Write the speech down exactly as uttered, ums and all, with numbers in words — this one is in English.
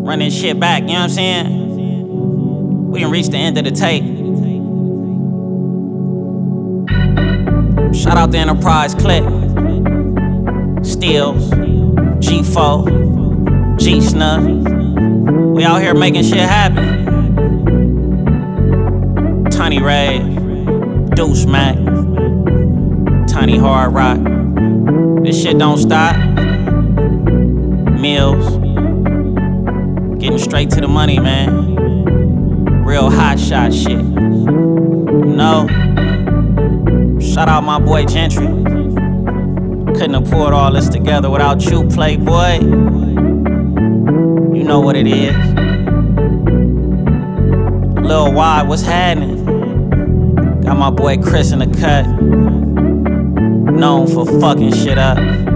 run this shit back, you know what I'm saying? We can reach the end of the tape. Shout out to Enterprise Click, Steels, G four, G Snug. We out here making shit happen. Tiny Ray, Deuce Mac, Tiny Hard Rock. This shit don't stop. Mills, getting straight to the money, man. Real hot shot shit. You know? Shout out my boy Gentry. Couldn't have pulled all this together without you, Playboy. You know what it is. Lil Y, what's happening? Got my boy Chris in the cut. Known for fucking shit up.